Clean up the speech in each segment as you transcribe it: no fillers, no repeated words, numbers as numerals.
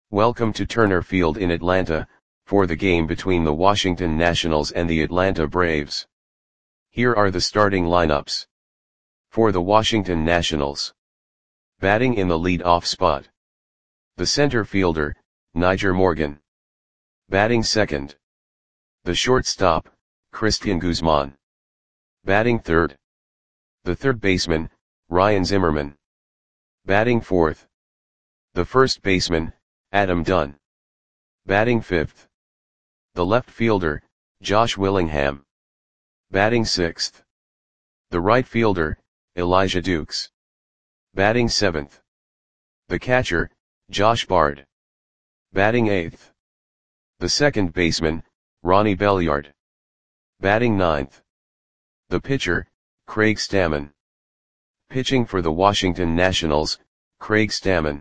Welcome to Turner Field in Atlanta, for the game between the Washington Nationals and the Atlanta Braves. Here are the starting lineups. For the Washington Nationals. Batting in the lead-off spot. The center fielder, Nyjer Morgan. Batting second. The shortstop, Cristian Guzman. Batting third. The third baseman, Ryan Zimmerman. Batting fourth. The first baseman, Adam Dunn. Batting fifth. The left fielder, Josh Willingham. Batting sixth. The right fielder, Elijah Dukes. Batting seventh. The catcher, Josh Bard. Batting eighth. The second baseman, Ronnie Belliard. Batting ninth. The pitcher, Craig Stammen. Pitching for the Washington Nationals, Craig Stammen.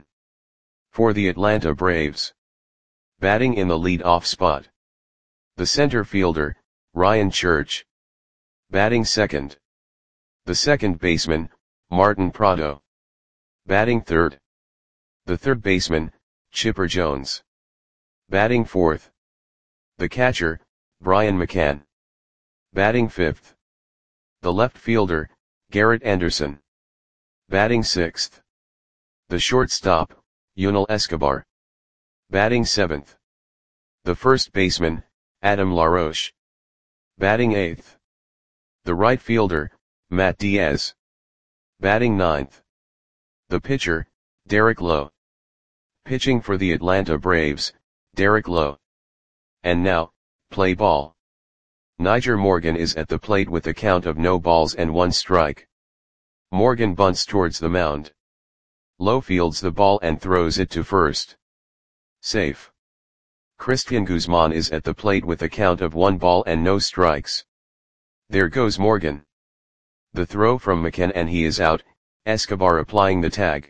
For the Atlanta Braves. Batting in the lead-off spot. The center fielder, Ryan Church. Batting second. The second baseman, Martin Prado. Batting third. The third baseman, Chipper Jones. Batting fourth. The catcher, Brian McCann. Batting fifth. The left fielder, Garrett Anderson. Batting sixth. The shortstop, Yunel Escobar. Batting seventh. The first baseman, Adam LaRoche. Batting eighth. The right fielder, Matt Diaz. Batting ninth. The pitcher, Derek Lowe. Pitching for the Atlanta Braves, Derek Lowe. And now, play ball. Nyjer Morgan is at the plate with a count of no balls and 1 strike. Morgan bunts towards the mound. Lowe fields the ball and throws it to first. Safe. Cristian Guzman is at the plate with a count of 1 ball and no strikes. There goes Morgan. The throw from McCann and he is out, Escobar applying the tag.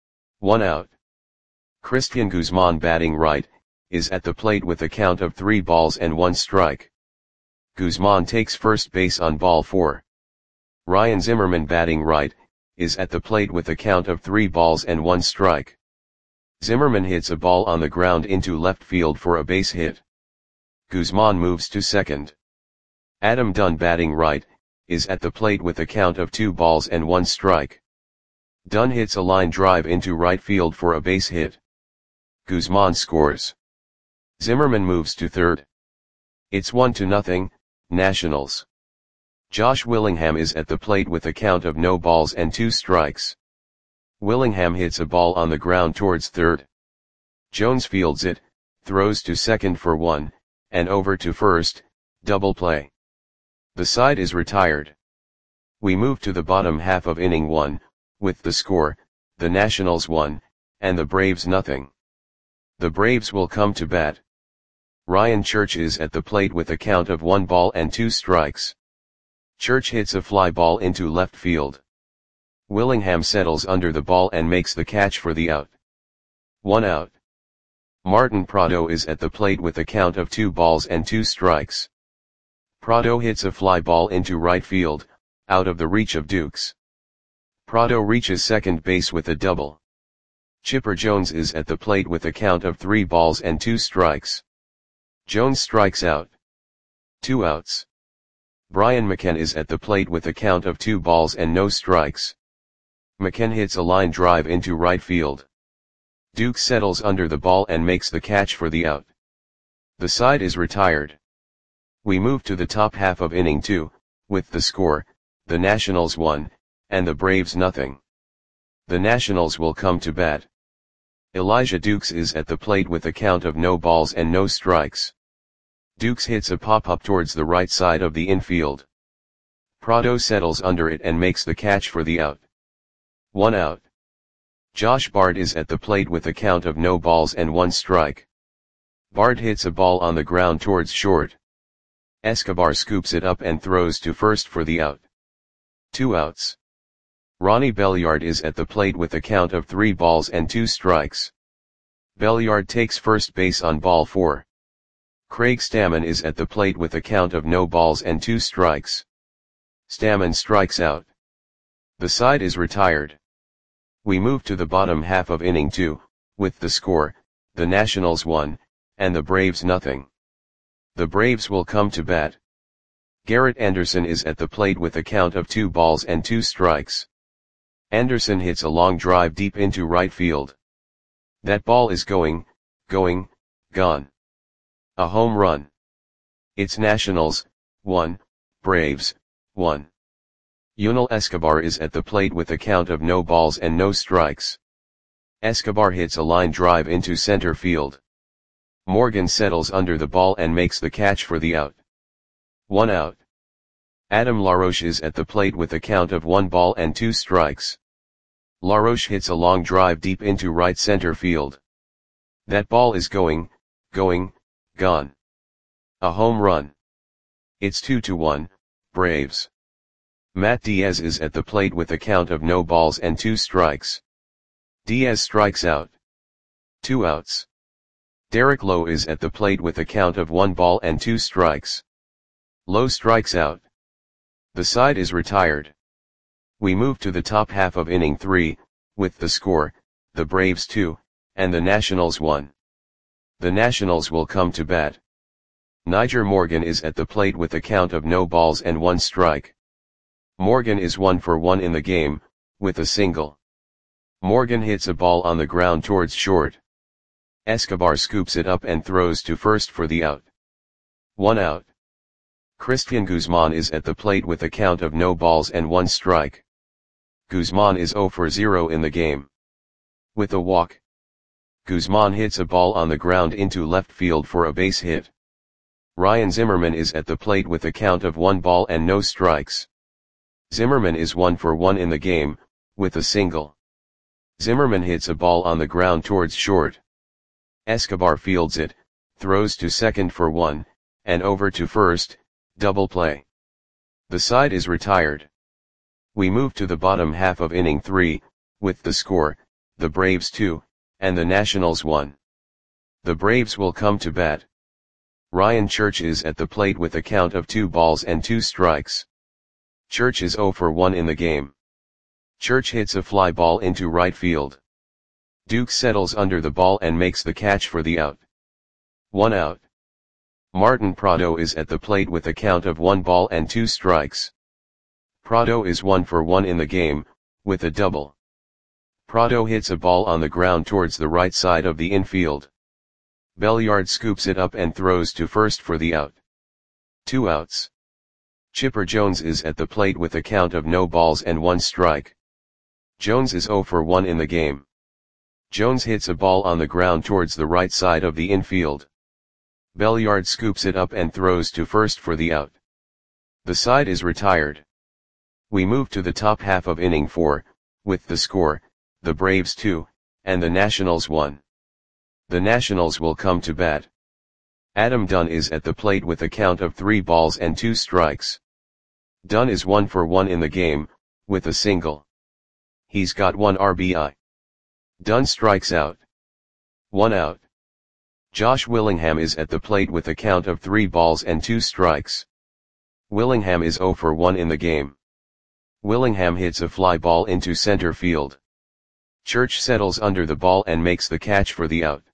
1 out. Cristian Guzman batting right, is at the plate with a count of 3 balls and 1 strike. Guzman takes first base on ball 4. Ryan Zimmerman batting right, is at the plate with a count of 3 balls and 1 strike. Zimmerman hits a ball on the ground into left field for a base hit. Guzman moves to second. Adam Dunn batting right, is at the plate with a count of 2 balls and 1 strike. Dunn hits a line drive into right field for a base hit. Guzman scores. Zimmerman moves to third. It's 1-0, Nationals. Josh Willingham is at the plate with a count of no balls and 2 strikes. Willingham hits a ball on the ground towards third. Jones fields it, throws to second for 1, and over to first, double play. The side is retired. We move to the bottom half of inning 1, with the score, the Nationals 1, and the Braves 0. The Braves will come to bat. Ryan Church is at the plate with a count of 1 ball and 2 strikes. Church hits a fly ball into left field. Willingham settles under the ball and makes the catch for the out. 1 out. Martin Prado is at the plate with a count of 2 balls and 2 strikes. Prado hits a fly ball into right field, out of the reach of Dukes. Prado reaches second base with a double. Chipper Jones is at the plate with a count of 3 balls and 2 strikes. Jones strikes out. 2 outs. Brian McCann is at the plate with a count of 2 balls and no strikes. McCann hits a line drive into right field. Dukes settles under the ball and makes the catch for the out. The side is retired. We move to the top half of inning 2, with the score, the Nationals 1, and the Braves 0. The Nationals will come to bat. Elijah Dukes is at the plate with a count of no balls and no strikes. Dukes hits a pop-up towards the right side of the infield. Prado settles under it and makes the catch for the out. 1 out. Josh Bard is at the plate with a count of no balls and 1 strike. Bard hits a ball on the ground towards short. Escobar scoops it up and throws to first for the out. 2 outs. Ronnie Belliard is at the plate with a count of 3 balls and 2 strikes. Belliard takes first base on ball 4. Craig Stammen is at the plate with a count of no balls and 2 strikes. Stammen strikes out. The side is retired. We move to the bottom half of inning 2, with the score, the Nationals 1, and the Braves nothing. The Braves will come to bat. Garrett Anderson is at the plate with a count of 2 balls and 2 strikes. Anderson hits a long drive deep into right field. That ball is going, gone. A home run. It's Nationals, 1, Braves, 1. Yunel Escobar is at the plate with a count of no balls and no strikes. Escobar hits a line drive into center field. Morgan settles under the ball and makes the catch for the out. 1 out. Adam LaRoche is at the plate with a count of 1 ball and 2 strikes. LaRoche hits a long drive deep into right center field. That ball is going, gone. A home run. It's 2-1, Braves. Matt Diaz is at the plate with a count of no balls and 2 strikes. Diaz strikes out. 2 outs. Derek Lowe is at the plate with a count of 1 ball and 2 strikes. Lowe strikes out. The side is retired. We move to the top half of inning 3, with the score, the Braves 2, and the Nationals 1. The Nationals will come to bat. Nyjer Morgan is at the plate with a count of no balls and 1 strike. Morgan is 1 for 1 in the game, with a single. Morgan hits a ball on the ground towards short. Escobar scoops it up and throws to first for the out. 1 out. Christian Guzman is at the plate with a count of no balls and 1 strike. Guzman is 0 for 0 in the game. With a walk. Guzman hits a ball on the ground into left field for a base hit. Ryan Zimmerman is at the plate with a count of 1 ball and no strikes. Zimmerman is 1 for 1 in the game, with a single. Zimmerman hits a ball on the ground towards short. Escobar fields it, throws to second for 1, and over to first, double play. The side is retired. We move to the bottom half of inning 3, with the score, the Braves 2, and the Nationals 1. The Braves will come to bat. Ryan Church is at the plate with a count of 2 balls and 2 strikes. Church is 0 for 1 in the game. Church hits a fly ball into right field. Duke settles under the ball and makes the catch for the out. 1 out. Martin Prado is at the plate with a count of 1 ball and 2 strikes. Prado is 1 for 1 in the game, with a double. Prado hits a ball on the ground towards the right side of the infield. Belliard scoops it up and throws to first for the out. 2 outs. Chipper Jones is at the plate with a count of no balls and 1 strike. Jones is 0 for 1 in the game. Jones hits a ball on the ground towards the right side of the infield. Belliard scoops it up and throws to first for the out. The side is retired. We move to the top half of inning 4, with the score, the Braves 2, and the Nationals 1. The Nationals will come to bat. Adam Dunn is at the plate with a count of 3 balls and 2 strikes. Dunn is 1 for 1 in the game, with a single. He's got 1 RBI. Dunn strikes out. 1 out. Josh Willingham is at the plate with a count of 3 balls and 2 strikes. Willingham is 0 for 1 in the game. Willingham hits a fly ball into center field. Church settles under the ball and makes the catch for the out.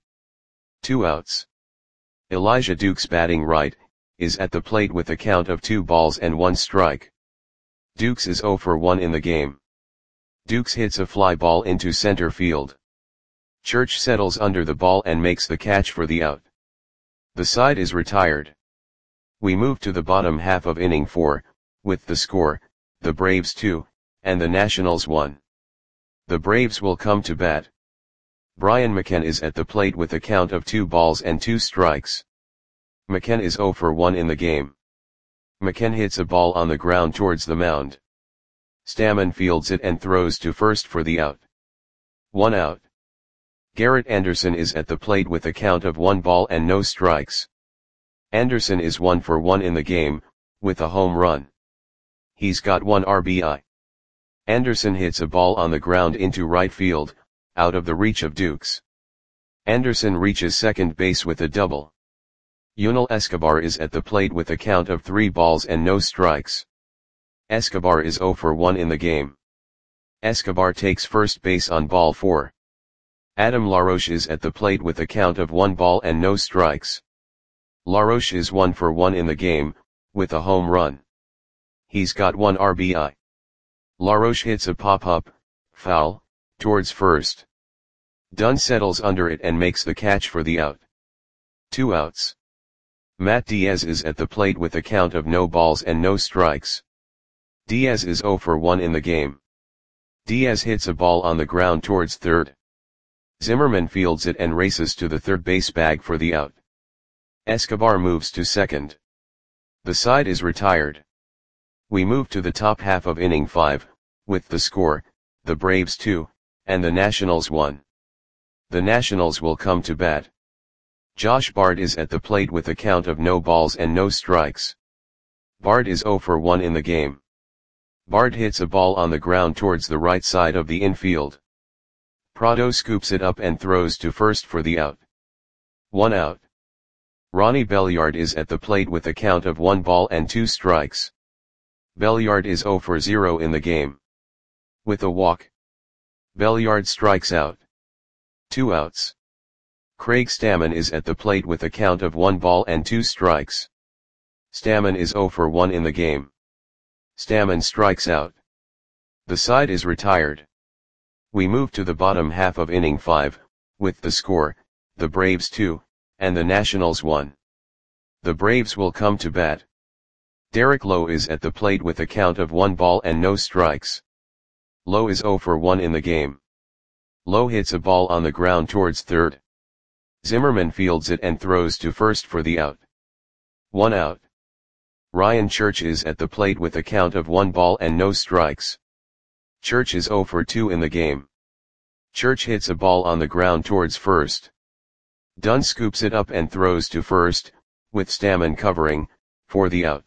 2 outs. Elijah Dukes, batting right, is at the plate with a count of 2 balls and 1 strike. Dukes is 0 for 1 in the game. Dukes hits a fly ball into center field. Church settles under the ball and makes the catch for the out. The side is retired. We move to the bottom half of inning 4, with the score, the Braves 2, and the Nationals 1. The Braves will come to bat. Brian McKenna is at the plate with a count of 2 balls and 2 strikes. McKenna is 0 for 1 in the game. McKenna hits a ball on the ground towards the mound. Stammen fields it and throws to first for the out. 1 out. Garrett Anderson is at the plate with a count of 1 ball and no strikes. Anderson is 1 for 1 in the game, with a home run. He's got 1 RBI. Anderson hits a ball on the ground into right field, out of the reach of Dukes. Anderson reaches second base with a double. Yunel Escobar is at the plate with a count of 3 balls and no strikes. Escobar is 0 for 1 in the game. Escobar takes first base on ball 4. Adam LaRoche is at the plate with a count of 1 ball and no strikes. LaRoche is 1 for 1 in the game, with a home run. He's got 1 RBI. LaRoche hits a pop-up, foul, towards first. Dunn settles under it and makes the catch for the out. 2 outs. Matt Diaz is at the plate with a count of no balls and no strikes. Diaz is 0 for 1 in the game. Diaz hits a ball on the ground towards third. Zimmerman fields it and races to the third base bag for the out. Escobar moves to second. The side is retired. We move to the top half of inning 5, with the score, the Braves 2, and the Nationals 1. The Nationals will come to bat. Josh Bard is at the plate with a count of no balls and no strikes. Bard is 0 for 1 in the game. Bard hits a ball on the ground towards the right side of the infield. Prado scoops it up and throws to first for the out. 1 out. Ronnie Belliard is at the plate with a count of 1 ball and 2 strikes. Belliard is 0 for 0 in the game. With a walk, Belliard strikes out. 2 outs. Craig Stammen is at the plate with a count of 1 ball and 2 strikes. Stammen is 0 for 1 in the game. Stammen strikes out. The side is retired. We move to the bottom half of inning 5, with the score, the Braves 2, and the Nationals 1. The Braves will come to bat. Derek Lowe is at the plate with a count of 1 ball and no strikes. Lowe is 0 for 1 in the game. Lowe hits a ball on the ground towards third. Zimmerman fields it and throws to first for the out. 1 out. Ryan Church is at the plate with a count of 1 ball and no strikes. Church is 0 for 2 in the game. Church hits a ball on the ground towards first. Dunn scoops it up and throws to first, with Stammen covering, for the out.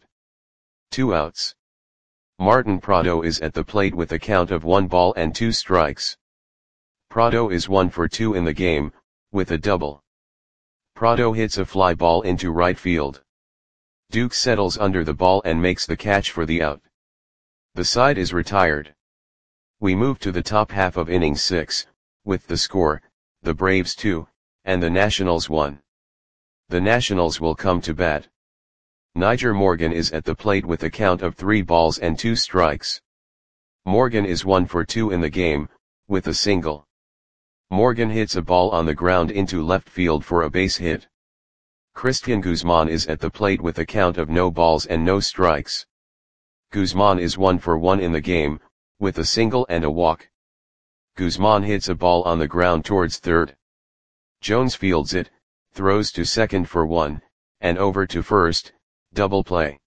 2 outs. Martin Prado is at the plate with a count of 1 ball and 2 strikes. Prado is 1 for 2 in the game, with a double. Prado hits a fly ball into right field. Duke settles under the ball and makes the catch for the out. The side is retired. We move to the top half of inning 6, with the score, the Braves 2, and the Nationals 1. The Nationals will come to bat. Niger Morgan is at the plate with a count of 3 balls and 2 strikes. Morgan is 1 for 2 in the game, with a single. Morgan hits a ball on the ground into left field for a base hit. Christian Guzman is at the plate with a count of no balls and no strikes. Guzman is 1 for 1 in the game, with a single and a walk. Guzman hits a ball on the ground towards third. Jones fields it, throws to second for 1, and over to first, double play.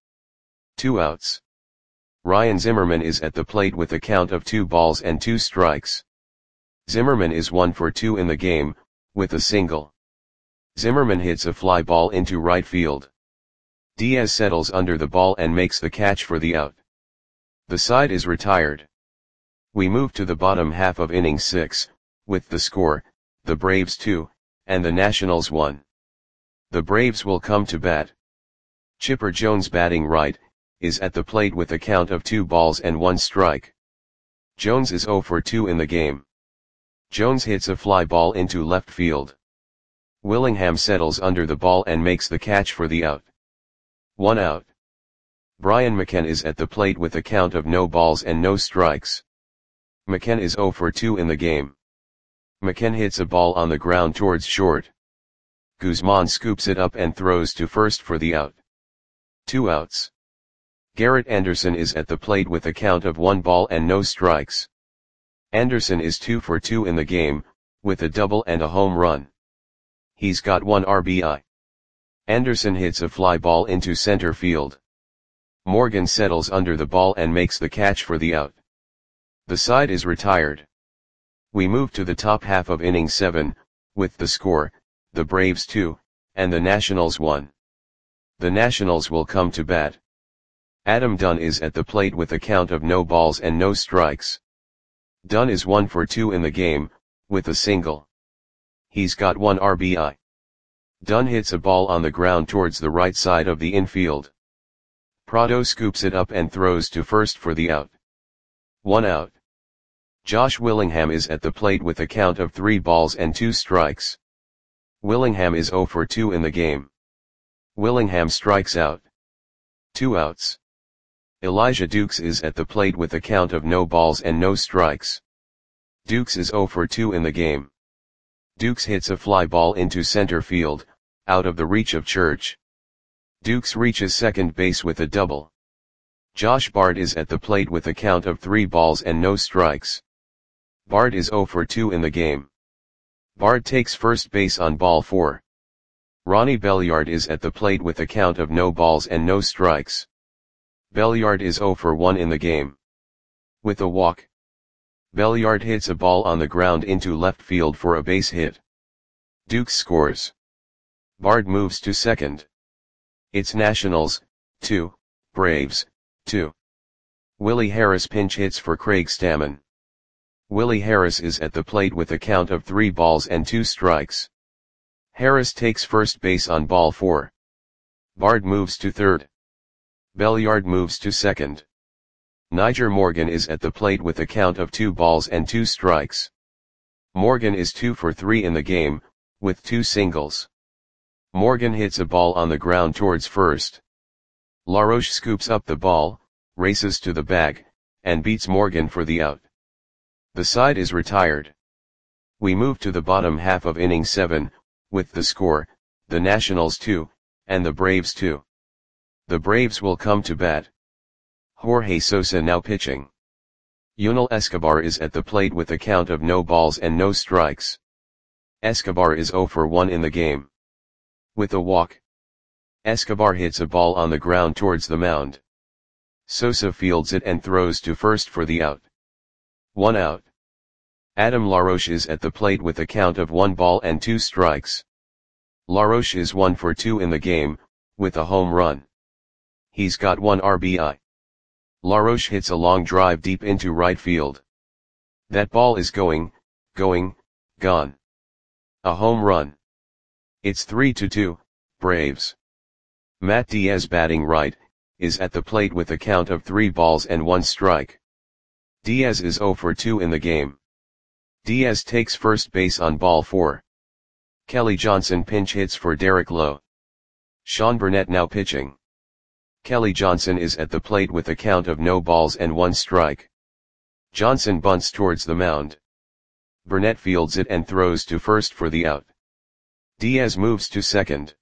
2 outs. Ryan Zimmerman is at the plate with a count of 2 balls and 2 strikes. Zimmerman is 1 for 2 in the game, with a single. Zimmerman hits a fly ball into right field. Diaz settles under the ball and makes the catch for the out. The side is retired. We move to the bottom half of inning 6, with the score, the Braves 2, and the Nationals 1. The Braves will come to bat. Chipper Jones, batting right, is at the plate with a count of 2 balls and 1 strike. Jones is 0 for 2 in the game. Jones hits a fly ball into left field. Willingham settles under the ball and makes the catch for the out. 1 out. Brian McKenna is at the plate with a count of no balls and no strikes. McKenna is 0 for 2 in the game. McKenna hits a ball on the ground towards short. Guzman scoops it up and throws to first for the out. 2 outs. Garrett Anderson is at the plate with a count of 1 ball and no strikes. Anderson is 2 for 2 in the game, with a double and a home run. He's got 1 RBI. Anderson hits a fly ball into center field. Morgan settles under the ball and makes the catch for the out. The side is retired. We move to the top half of inning 7, with the score, the Braves 2, and the Nationals 1. The Nationals will come to bat. Adam Dunn is at the plate with a count of no balls and no strikes. Dunn is 1 for 2 in the game, with a single. He's got 1 RBI. Dunn hits a ball on the ground towards the right side of the infield. Prado scoops it up and throws to first for the out. 1 out. Josh Willingham is at the plate with a count of 3 balls and 2 strikes. Willingham is 0 for 2 in the game. Willingham strikes out. 2 outs. Elijah Dukes is at the plate with a count of no balls and no strikes. Dukes is 0 for 2 in the game. Dukes hits a fly ball into center field, out of the reach of Church. Dukes reaches second base with a double. Josh Bard is at the plate with a count of 3 balls and no strikes. Bard is 0 for 2 in the game. Bard takes first base on ball 4. Ronnie Belliard is at the plate with a count of no balls and no strikes. Belliard is 0 for 1 in the game. With a walk, Belliard hits a ball on the ground into left field for a base hit. Dukes scores. Bard moves to second. It's Nationals, 2, Braves, 2. Willie Harris pinch hits for Craig Stammen. Willie Harris is at the plate with a count of 3 balls and 2 strikes. Harris takes first base on ball 4. Bard moves to third. Belliard moves to second. Niger Morgan is at the plate with a count of 2 balls and 2 strikes. Morgan is 2 for 3 in the game, with 2 singles. Morgan hits a ball on the ground towards first. LaRoche scoops up the ball, races to the bag, and beats Morgan for the out. The side is retired. We move to the bottom half of inning 7, with the score, the Nationals 2, and the Braves 2. The Braves will come to bat. Jorge Sosa now pitching. Yunel Escobar is at the plate with a count of no balls and no strikes. Escobar is 0 for 1 in the game. With a walk, Escobar hits a ball on the ground towards the mound. Sosa fields it and throws to first for the out. 1 out. Adam LaRoche is at the plate with a count of 1 ball and 2 strikes. LaRoche is 1 for 2 in the game, with a home run. He's got 1 RBI. LaRoche hits a long drive deep into right field. That ball is going, gone. A home run. It's 3-2, Braves. Matt Diaz batting right, is at the plate with a count of 3 balls and 1 strike. Diaz is 0 for 2 in the game. Diaz takes first base on ball 4. Kelly Johnson pinch hits for Derek Lowe. Sean Burnett now pitching. Kelly Johnson is at the plate with a count of no balls and 1 strike. Johnson bunts towards the mound. Burnett fields it and throws to first for the out. Diaz moves to second.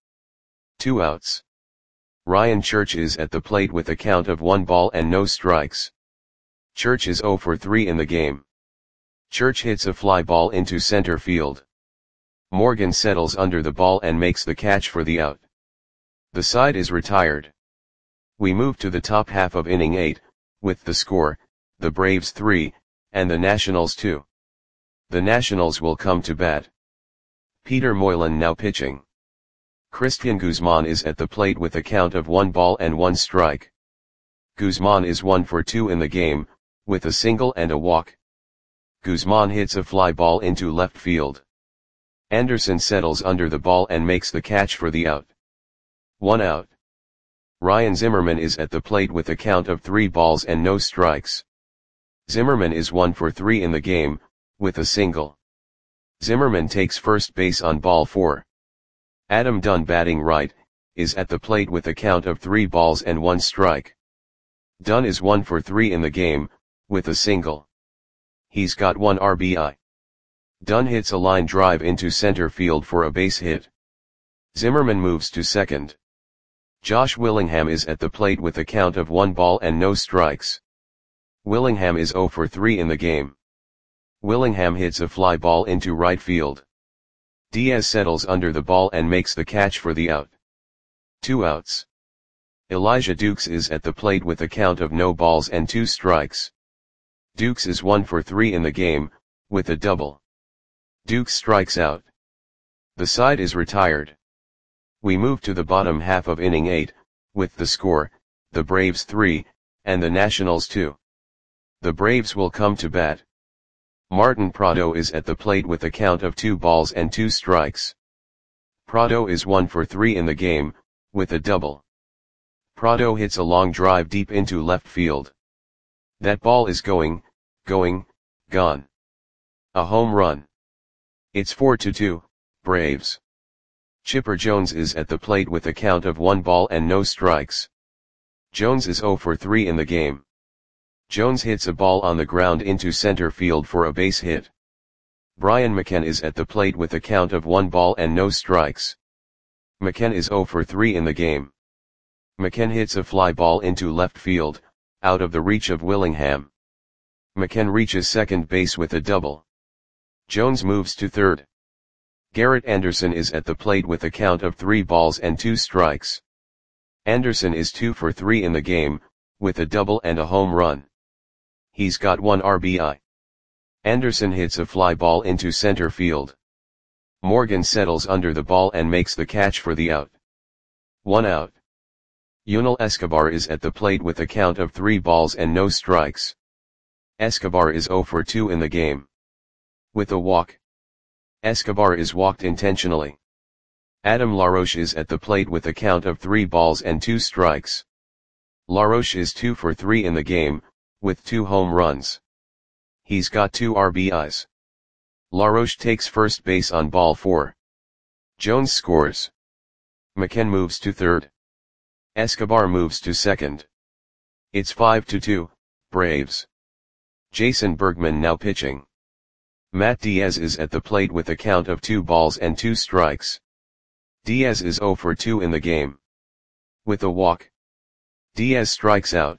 2 outs. Ryan Church is at the plate with a count of 1 ball and no strikes. Church is 0 for 3 in the game. Church hits a fly ball into center field. Morgan settles under the ball and makes the catch for the out. The side is retired. We move to the top half of inning 8, with the score, the Braves 3, and the Nationals 2. The Nationals will come to bat. Peter Moylan now pitching. Christian Guzman is at the plate with a count of 1 ball and 1 strike. Guzman is 1 for 2 in the game, with a single and a walk. Guzman hits a fly ball into left field. Anderson settles under the ball and makes the catch for the out. 1 out. Ryan Zimmerman is at the plate with a count of 3 balls and no strikes. Zimmerman is 1 for 3 in the game, with a single. Zimmerman takes first base on ball 4. Adam Dunn batting right, is at the plate with a count of 3 balls and 1 strike. Dunn is 1 for 3 in the game, with a single. He's got 1 RBI. Dunn hits a line drive into center field for a base hit. Zimmerman moves to second. Josh Willingham is at the plate with a count of 1 ball and no strikes. Willingham is 0 for 3 in the game. Willingham hits a fly ball into right field. Diaz settles under the ball and makes the catch for the out. 2 outs. Elijah Dukes is at the plate with a count of no balls and 2 strikes. Dukes is 1 for 3 in the game, with a double. Dukes strikes out. The side is retired. We move to the bottom half of inning 8, with the score, the Braves 3, and the Nationals 2. The Braves will come to bat. Martin Prado is at the plate with a count of 2 balls and 2 strikes. Prado is 1 for 3 in the game, with a double. Prado hits a long drive deep into left field. That ball is going, gone. A home run. It's 4-2, Braves. Chipper Jones is at the plate with a count of 1 ball and no strikes. Jones is 0 for 3 in the game. Jones hits a ball on the ground into center field for a base hit. Brian McCann is at the plate with a count of 1 ball and no strikes. McCann is 0 for 3 in the game. McCann hits a fly ball into left field, out of the reach of Willingham. McCann reaches second base with a double. Jones moves to third. Garrett Anderson is at the plate with a count of 3 balls and 2 strikes. Anderson is 2 for 3 in the game, with a double and a home run. He's got 1 RBI. Anderson hits a fly ball into center field. Morgan settles under the ball and makes the catch for the out. 1 out. Yunel Escobar is at the plate with a count of 3 balls and no strikes. Escobar is 0 for 2 in the game. With a walk. Escobar is walked intentionally. Adam LaRoche is at the plate with a count of 3 balls and 2 strikes. LaRoche is 2 for 3 in the game, with 2 home runs. He's got 2 RBIs. LaRoche takes first base on ball 4. Jones scores. McCann moves to third. Escobar moves to second. It's 5-2, Braves. Jason Bergman now pitching. Matt Diaz is at the plate with a count of 2 balls and 2 strikes. Diaz is 0 for 2 in the game. With a walk. Diaz strikes out.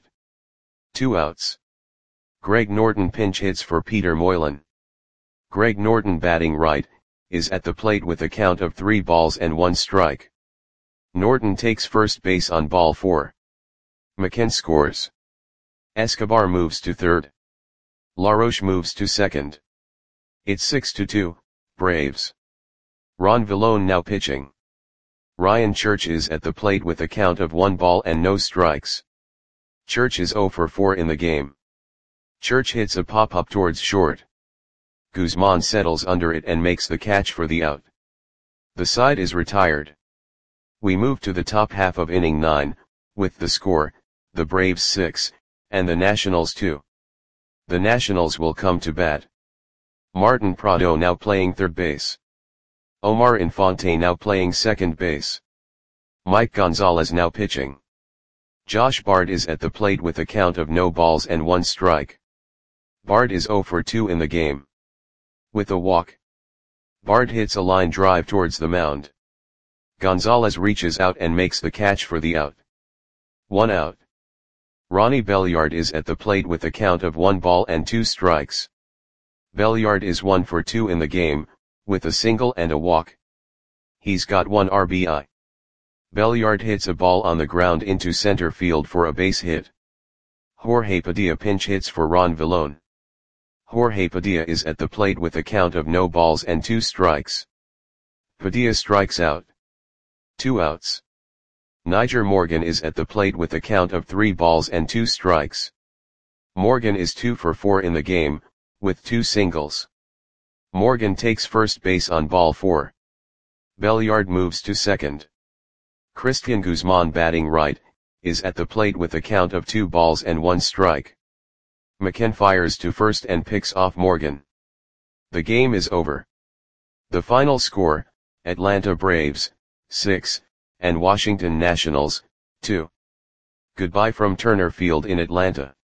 2 outs. Greg Norton pinch hits for Peter Moylan. Greg Norton, batting right, is at the plate with a count of 3 balls and 1 strike. Norton takes first base on ball 4. McCann scores. Escobar moves to third. LaRoche moves to second. It's 6-2, Braves. Ron Villone now pitching. Ryan Church is at the plate with a count of 1 ball and no strikes. Church is 0 for 4 in the game. Church hits a pop-up towards short. Guzman settles under it and makes the catch for the out. The side is retired. We move to the top half of inning 9, with the score, the Braves 6, and the Nationals 2. The Nationals will come to bat. Martin Prado now playing third base. Omar Infante now playing second base. Mike Gonzalez now pitching. Josh Bard is at the plate with a count of no balls and 1 strike. Bard is 0 for 2 in the game. With a walk. Bard hits a line drive towards the mound. Gonzalez reaches out and makes the catch for the out. 1 out. Ronnie Belliard is at the plate with a count of 1 ball and 2 strikes. Belliard is 1 for 2 in the game, with a single and a walk. He's got 1 RBI. Belliard hits a ball on the ground into center field for a base hit. Jorge Padilla pinch hits for Ron Villone. Jorge Padilla is at the plate with a count of no balls and 2 strikes. Padilla strikes out. 2 outs. Niger Morgan is at the plate with a count of 3 balls and 2 strikes. Morgan is 2 for 4 in the game, with 2 singles. Morgan takes first base on ball 4. Belliard moves to second. Christian Guzman, batting right, is at the plate with a count of 2 balls and 1 strike. McCann fires to first and picks off Morgan. The game is over. The final score, Atlanta Braves, 6, and Washington Nationals, 2. Goodbye from Turner Field in Atlanta.